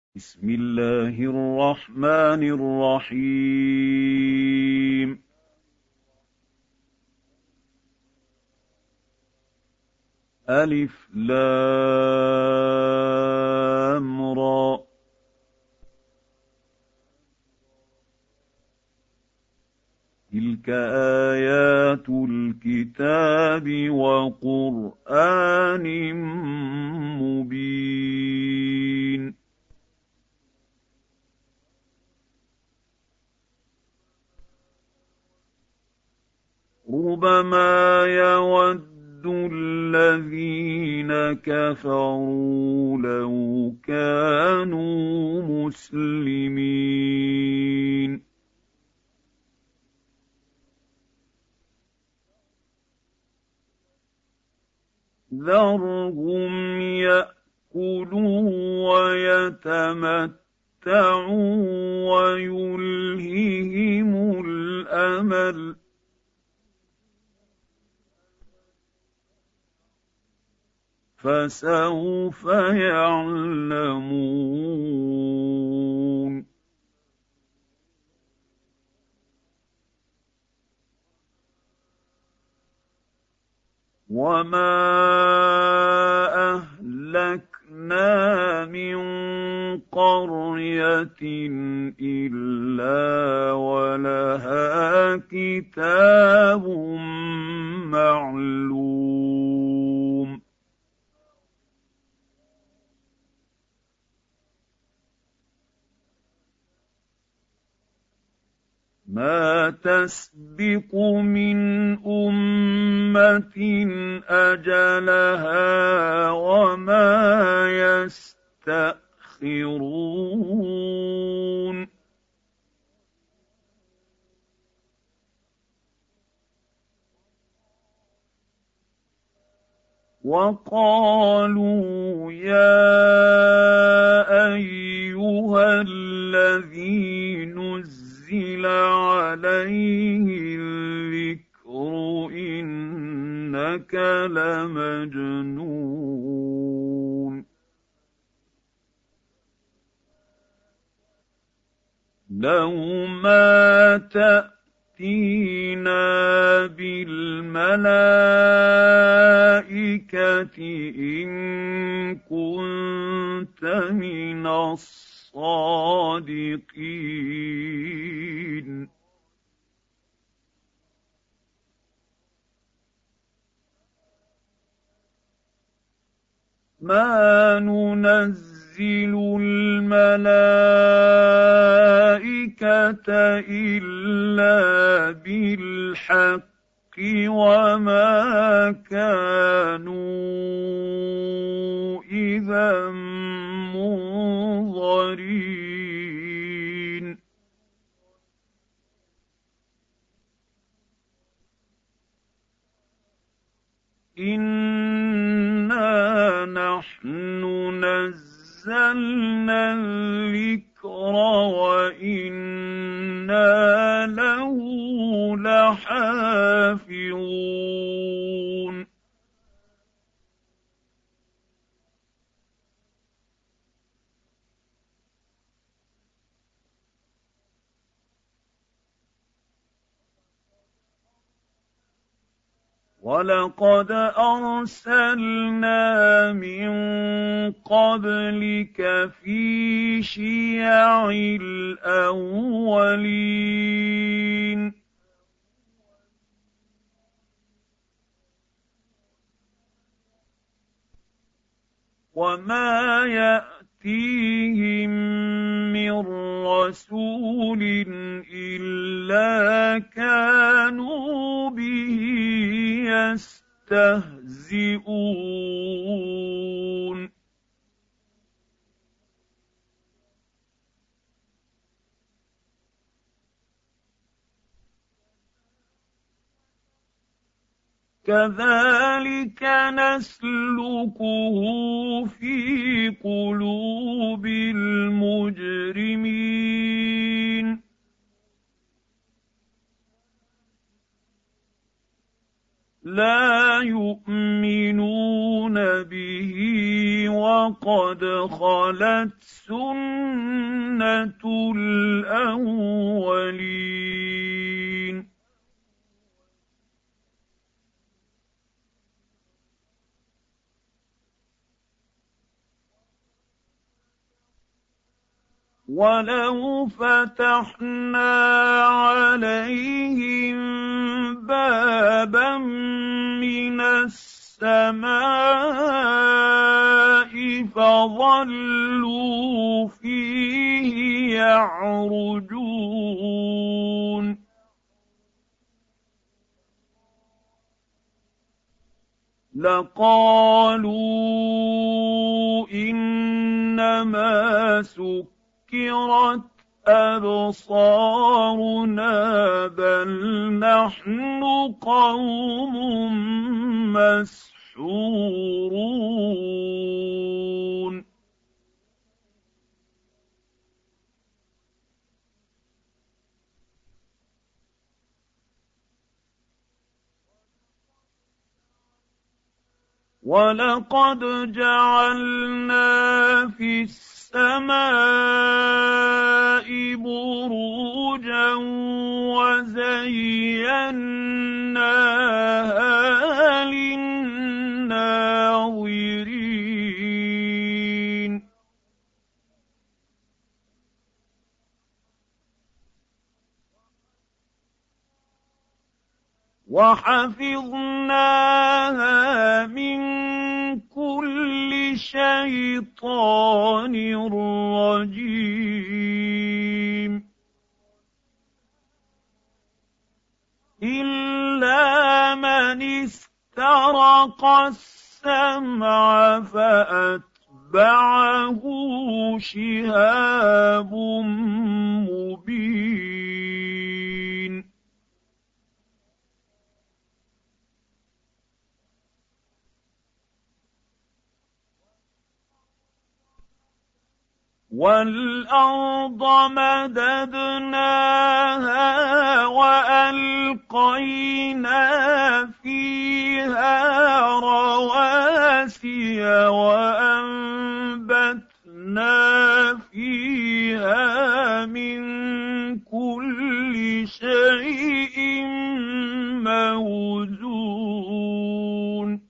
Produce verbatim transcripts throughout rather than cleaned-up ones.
بسم الله الرحمن الرحيم ألف لام را تلك آيات الكتاب وقرآن مبين ربما يود الذين كفروا لو كانوا مسلمين ذرهم يأكلوا ويتمتعوا ويلههم الأمل فسوف يعلمون وما أهلكنا من قرية إلا ولها كتاب معلوم ما تسبق من أمة أجلها وما يستأخرون وقالوا يا أيها الذي نزل عليه الذكر إنك لمجنون لو ما تأتينا بالملائكة إن كنت من الصادقين ما ننزل الملائكة إلا بالحق وما كانوا إذا منظرين إنا نحن نزلنا الذكر وإنا له لحافظون وَلَقَدْ أَرْسَلْنَا مِن قَبْلِكَ فِي شِيَعِ الْأَوَّلِينَ وَمَا يَأْتِيهِم مِّن رَّسُولٍ إِلَّا كَانُوا بِهِ يَسْتَهْزِئُونَ كَذَلِكَ نَسْلُكُهُ فِي قُلُوبِ الْمُجْرِمِينَ لَا يُؤْمِنُونَ بِهِ وقد خلت سنة الأولين. ولو فتحنا عليهم بابا من السماء فظلوا فيه يعرجون لقالوا إنما سكرت أبصارنا بل نحن قوم مسحورون ولقد جعلنا في السماء بروجا وزيناها للناظرين وحفظناها من كل شيطان رجيم إلا من استرق السمع فأتبعه شهاب مبين والأرض مددناها وألقينا فيها رواسي وأنبتنا فيها من كل شيء موزون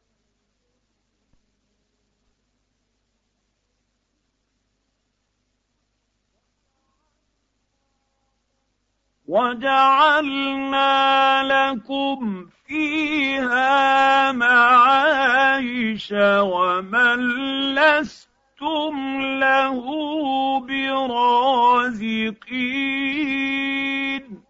وجعلنا لكم فيها معايش ومن لستم له برازقين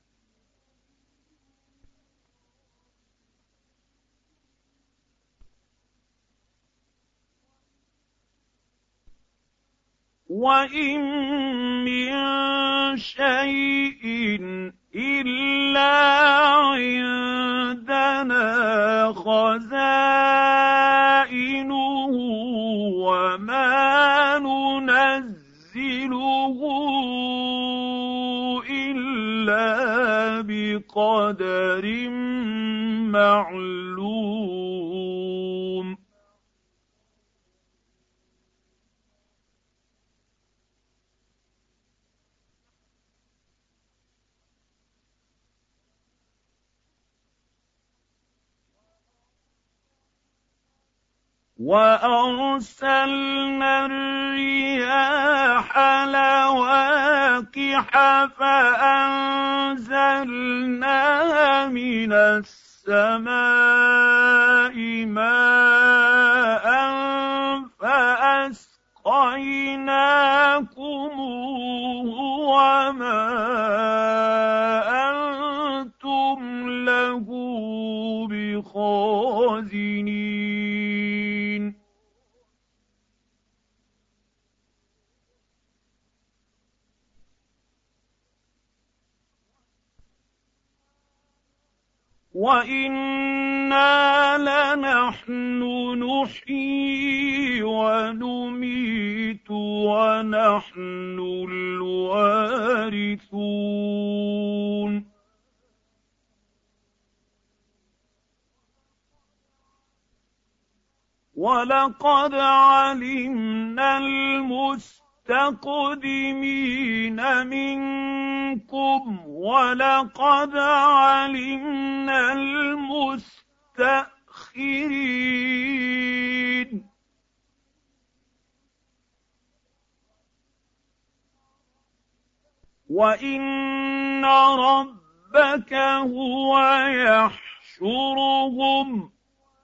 وإن من شيء إلا عندنا خزائنه وما ننزله إلا بقدر معلوم وأرسلنا الرياح لواقح فأنزلنا من السماء ماء فأسقيناكموه وما أنتم له بخازنين وَإِنَّا لَنَحْنُ نُحْيِي وَنُمِيتُ وَنَحْنُ الْوَارِثُونَ ولقد علمنا المستقدمين منكم ولقد علمنا المستأخرين وإن ربك هو يحشرهم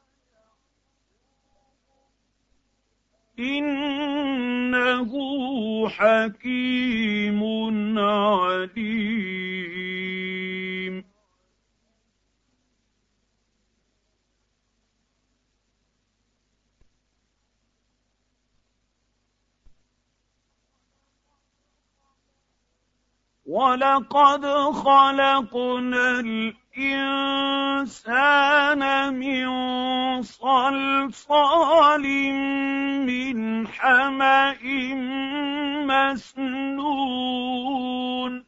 إنه حكيم عليم ولقد خلقنا الإنسان من صلصال من حمأ مسنون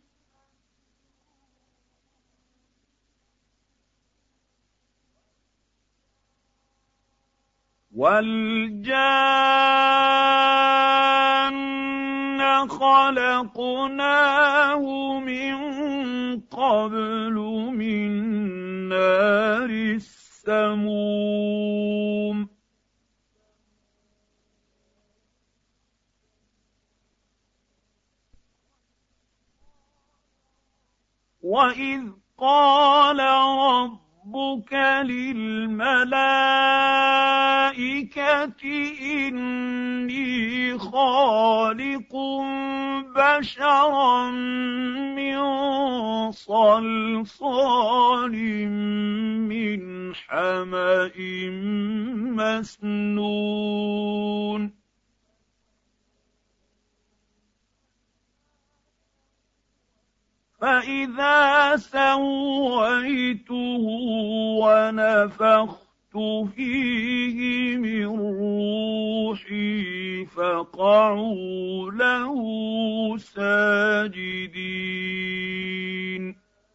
والجان خلقناه من قبل من نار السموم وإذ قال ربك للملائكة إني خالق بشرا من صلصال من حمأ مسنون فإذا سويته ونفخت فيه من روحي فقعوا له ساجدين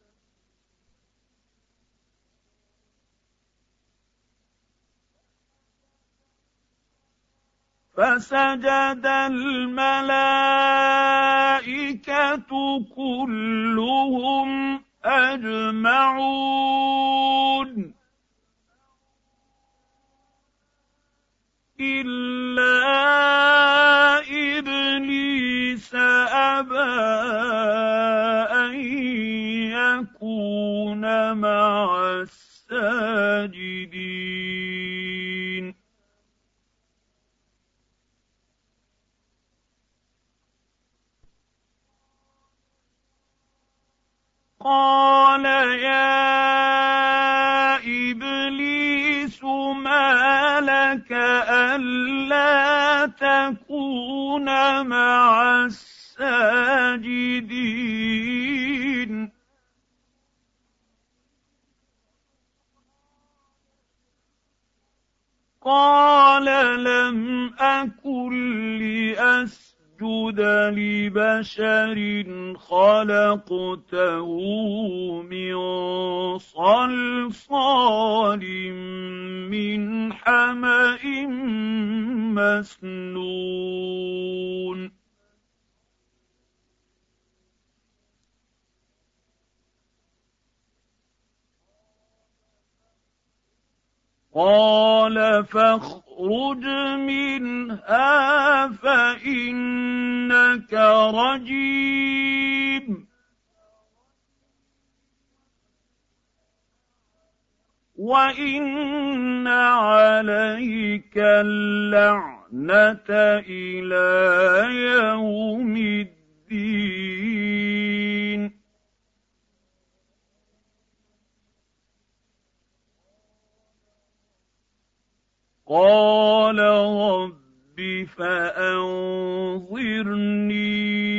فسجد الملائكة كلهم أجمعون إلا إبليس أبى أن يكون مع الساجدين قال يا إبليس ما لك ألا تكون مع الساجدين قال لم أكن لأسجد اسجد لبشر خلقته من صلصال من حمأ مسنون قال فاخرج منها فإنك رجيم وإن عليك اللعنة إلى يوم الدين قال رب فأنظرني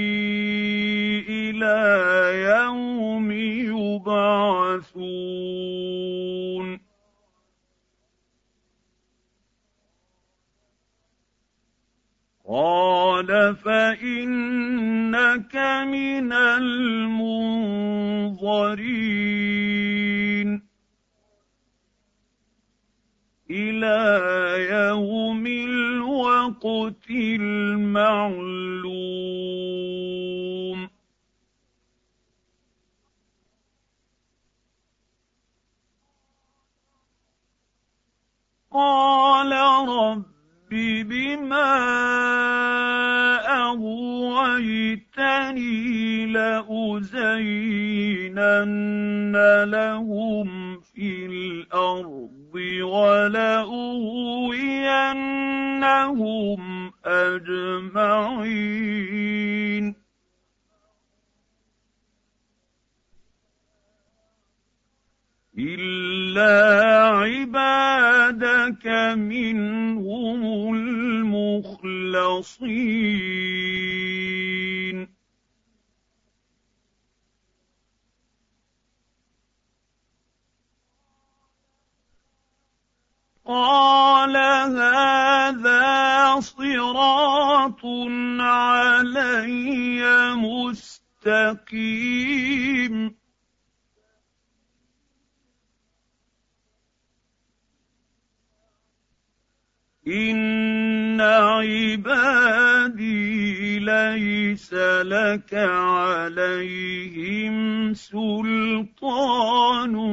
إلى يوم يبعثون قال فإنك من المنظرين إلى يوم معلوم قال رب بما أغويتني لأزينن لهم في الأرض ولأغوينهم أجمعين إلا عبادك منهم المخلصين قال هذا صراط علي مستقيم إن عبادي ليس لك عليهم سلطان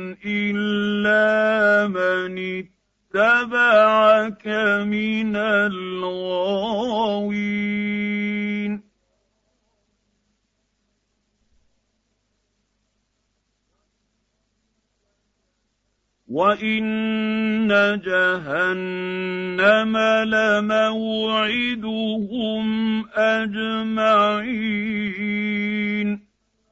إلا من اتبعك من الغاوين وَإِنَّ جَهَنَّمَ لَمَوْعِدُهُمْ أَجْمَعِينَ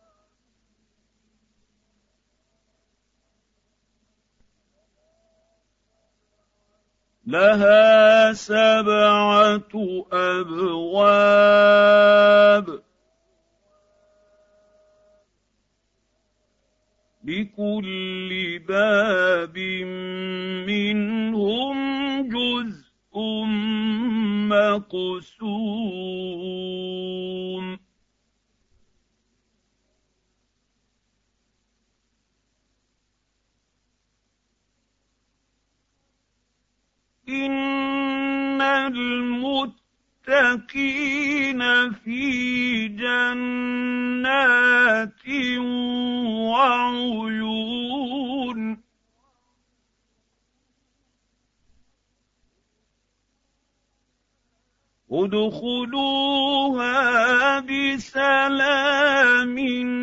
لَهَا سَبْعَةُ أَبْوَابٍ لِكُلِّ بَابٍ مِّنْهُمْ جُزْءٌ مَّقْسُومٌ إِنَّ الْمُتَّقِينَ فِي جَنَّاتٍ وَعُيُونٍ ادْخُلُوهَا بِسَلَامٍ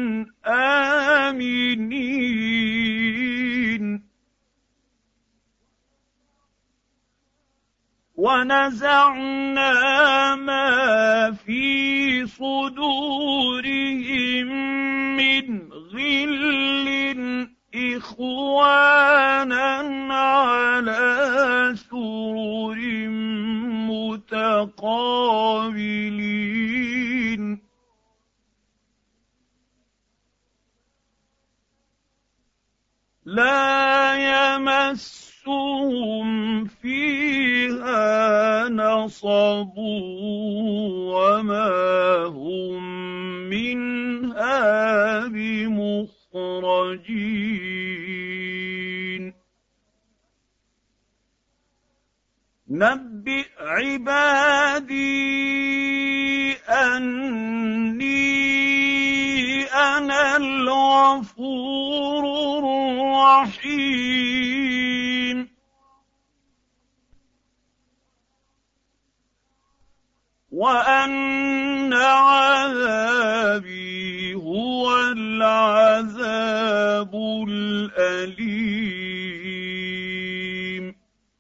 آمِنِينَ وَنَزَعْنَا مَا فِي صُدُورِهِم مِّنْ غِلٍّ إِخْوَانًا عَلَىٰ سُرُرٍ مُّتَقَابِلِينَ لَا يَمَسُّهُمْ فِيهَا نَصَبٌ وَمَا هُم مِّنْهَا بِمُخْرَجِينَ نَبِّئْ عِبَادِي أَنِّي أَنَا الْغَفُورُ الرَّحِيمُ وَأَنَّ عَذَابِي هُوَ الْعَذَابُ الْأَلِيمُ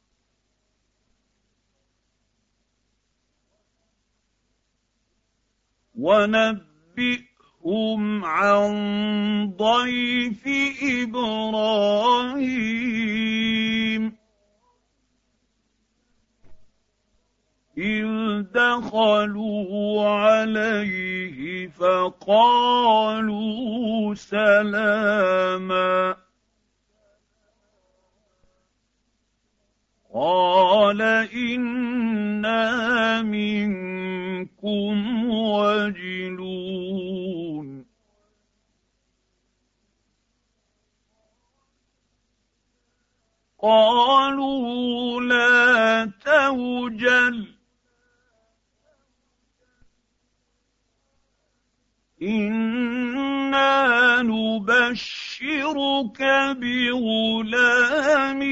وَنَبِّئْهُمْ عَن ضَيْفِ إِبْرَاهِيمَ إِذْ دَخَلُوا عَلَيْهِ فَقَالُوا سَلَامًا قَالَ إِنَّا مِنكُمْ وَجِلُونَ قَالُوا لَا تَوْجَلْ إنا نبشرك بغلام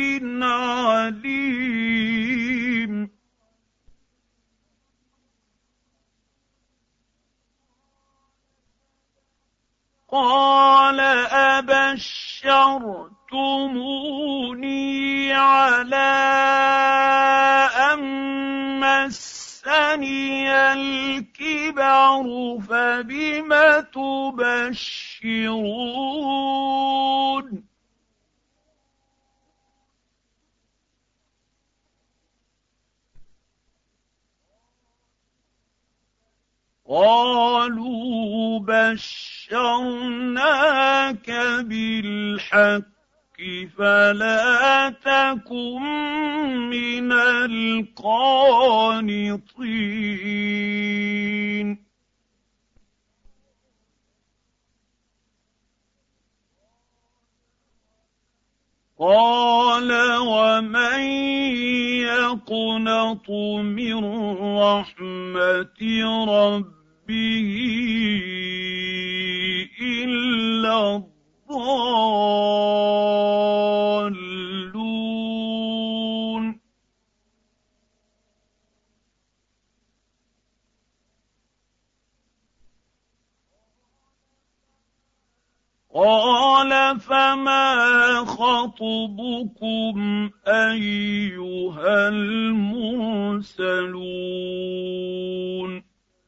عليم قال أبشرتموني على أن مسني الكبر فبم تبشرون قالوا بشرناك بالحق فلا تكن من القانطين قال ومن يقنط من رحمة ربه إلا الضالون قال فما خطبكم أيها المرسلون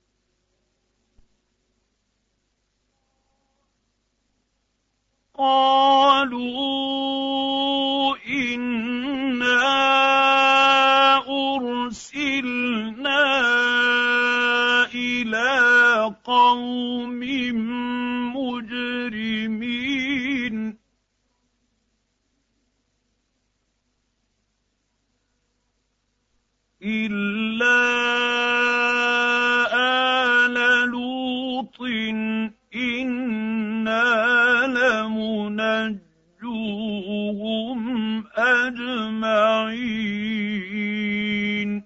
قالوا إنا أرسلنا إلى قوم مجرمين إلا آل لوط إنا لمنجوهم أجمعين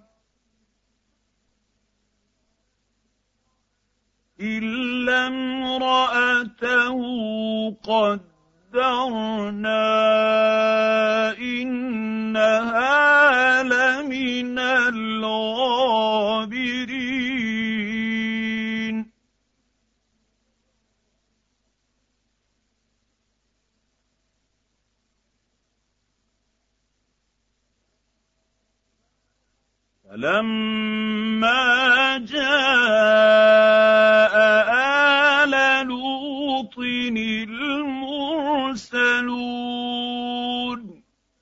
إلا امرأته قدرنا إنها لمن الغابرين فلما جاء آل لوط المرسلون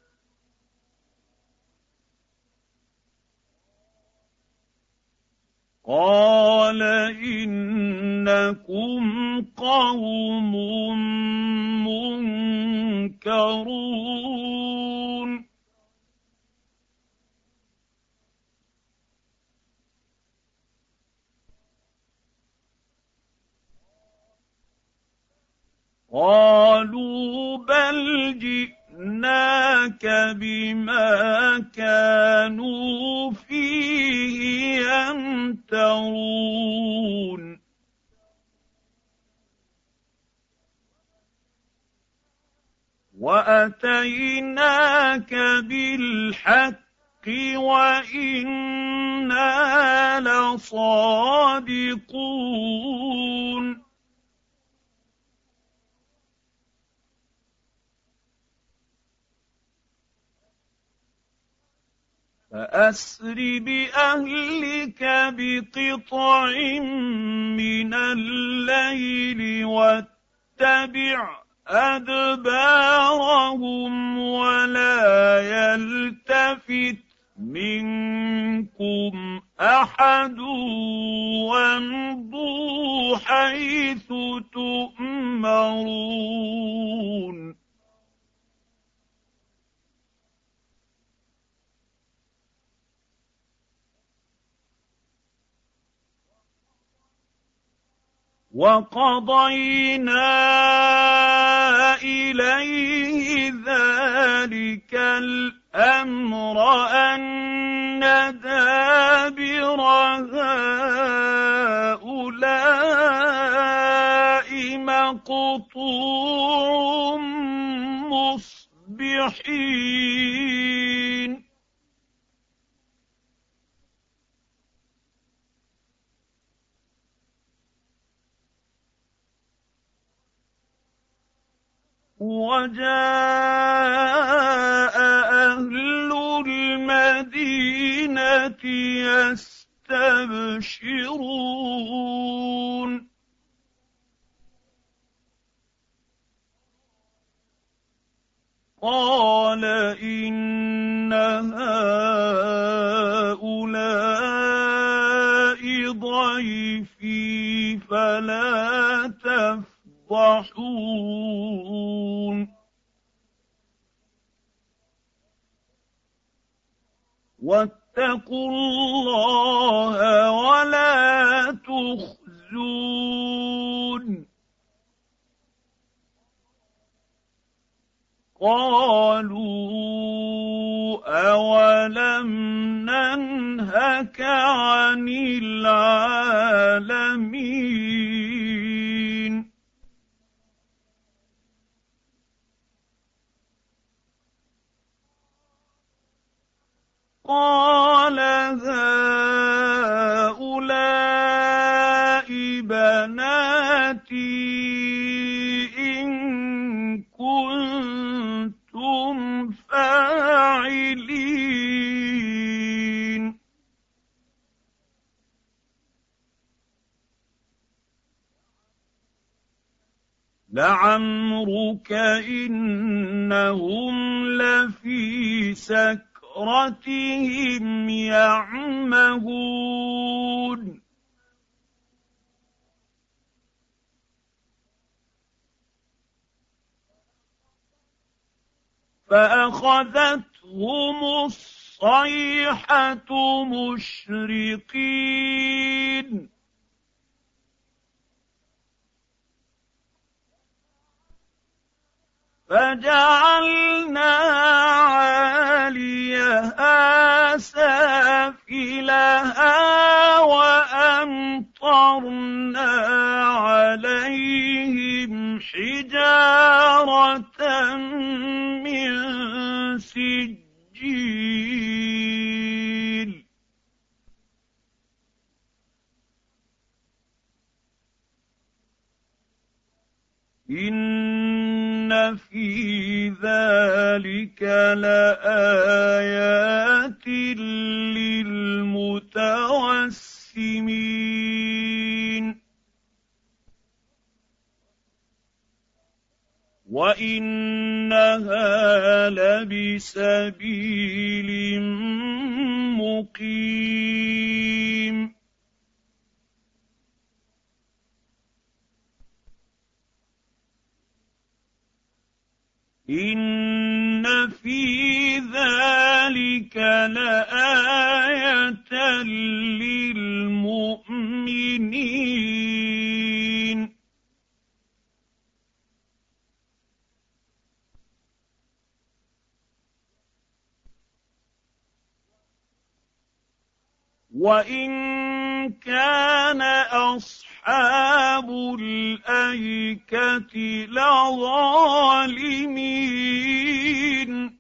قال إنكم قوم منكرون قالوا بل جئناك بما كانوا فيه يمترون وأتيناك بالحق وإنا لصادقون فأسر بأهلك بقطع من الليل واتبع أدبارهم ولا يلتفت منكم أحد وامضوا حيث تؤمرون وقضينا إليه ذلك الأمر أن دابر هؤلاء مَقْطُوعٌ مُّصْبِحِينَ وَجَاءَ أَهْلُ الْمَدِينَةِ يَسْتَبْشِرُونَ قَالَ إِنَّ هَٰؤُلَاءِ ضَيْفِي فَلَا تَفْضَحُونِ وَاتَّقُوا اللَّهَ وَلَا تُخْزُونِ قَالُوا أَوَلَمْ نَنْهَكَ عَنِ الْعَالَمِينَ قَالَ هَٰؤُلَاءِ بَنَاتِي إِن كُنتُمْ فَاعِلِينَ لَعَمْرُكَ إِنَّهُمْ لَفِي سَكْرَتِهِمْ يَعْمَهُونَ فَأَخَذَتْهُمُ الصَّيْحَةُ مُشْرِقِينَ فَجَعَلْنَا عَالِيَهَا سَافِلَهَا وَأَمْطَرْنَا عَلَيْهِمْ حِجَارَةً مِّن سِجِّيلٍ إِنَّ فِي ذَلِكَ لَآيَاتٍ لِّلْمُتَوَسِّمِينَ وَإِنَّهَا لَبِسَبِيلٍ مُّقِيمٍ إِنَّ فِي ذَلِكَ لَآيَةً لِّلْمُؤْمِنِينَ وَإِن كَانَ أَصْحَابُ الْأَيْكَةِ لَظَالِمِينَ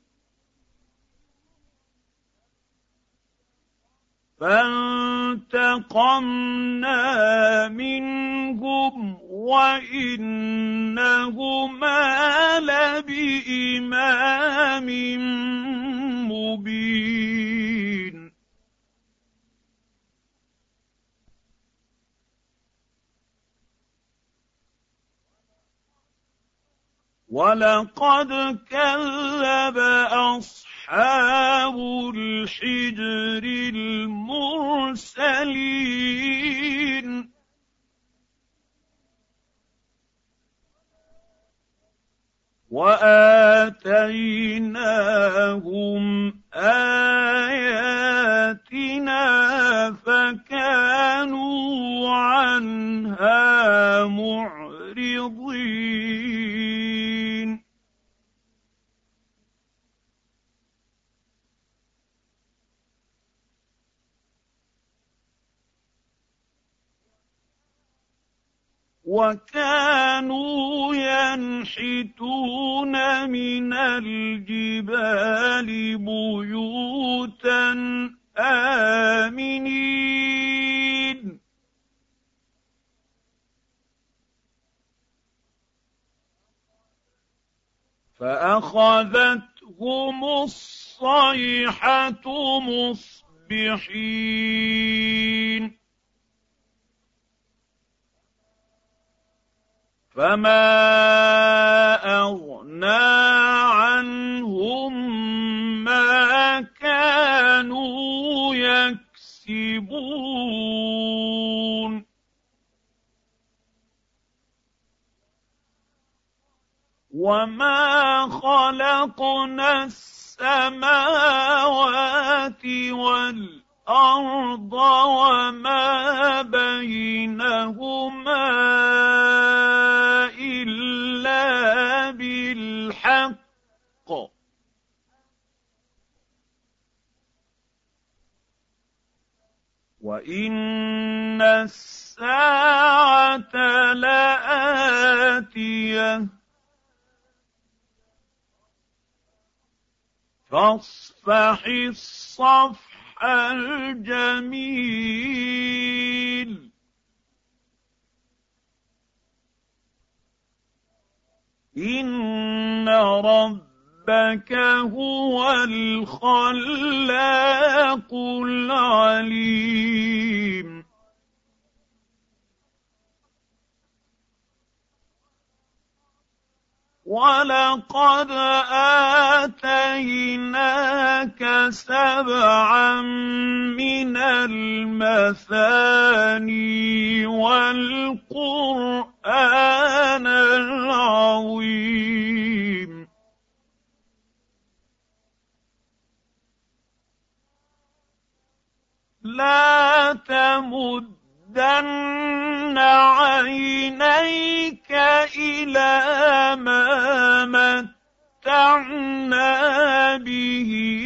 فَانتَقَمْنَا مِنْهُمْ وَإِنَّهُمَا لَبِإِمَامٍ مُّبِينٍ وَلَقَدْ كَذَّبَ أَصْحَابُ الْحِجْرِ الْمُرْسَلِينَ وَآتَيْنَاهُمْ آيَاتِنَا فَكَانُوا عَنْهَا مُعْرِضِينَ وكانوا ينحتون من الجبال بيوتا آمنين فأخذتهم الصيحة مصبحين فما أغنى عنهم ما كانوا يكسبون وما خلقنا السماوات والأرض وما بينهما إلا بالحق وإن الساعة لآتية فاصفح الصفح الجميل إن ربك هو الخلاق العليم ولقد آتيناك سبعا من المثاني والقرآن العظيم لا تمد مدن عينيك إلى ما متعنا به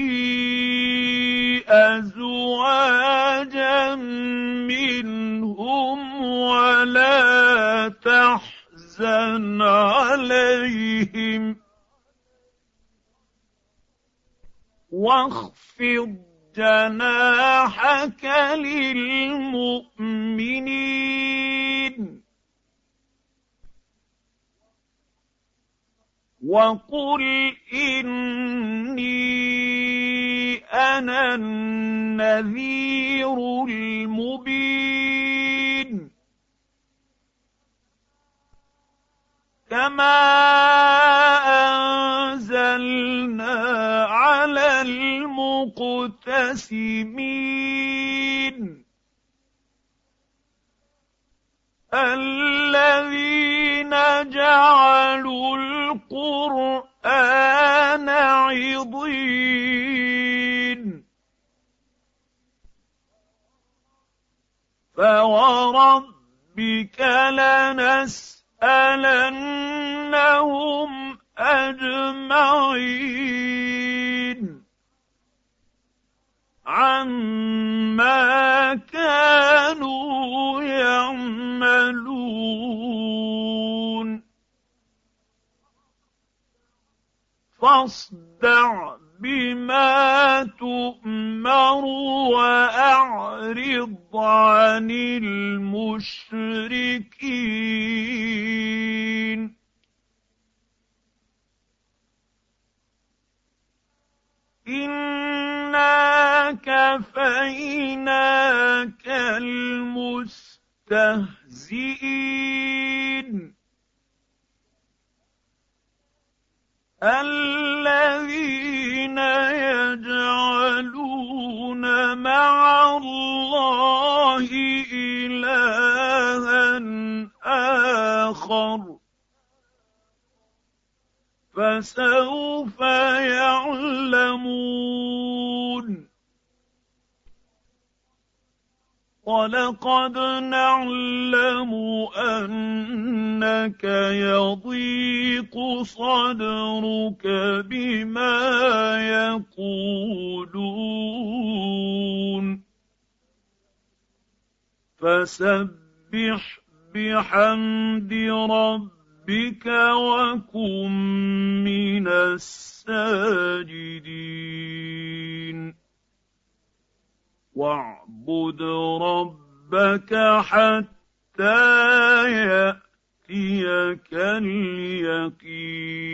أزواجا منهم ولا تحزن عليهم واخفض جناحك للمؤمنين وقل إني أنا النذير المبين كما أنزلنا على المقتسمين الذين جعلوا القرآن عضين فوربك لنسألنهم أجمعين عما كانوا يعملون فاصدع بما تؤمر وأعرض عن المشركين إنا كفيناك المستهزئين الذين يجعلون مع الله إلها آخر فسوف يعلمون ولقد نعلم أنك يضيق صدرك بما يقولون فسبح بحمد ربك وكن من الساجدين واعبد ربك حتى يأتيك اليقين.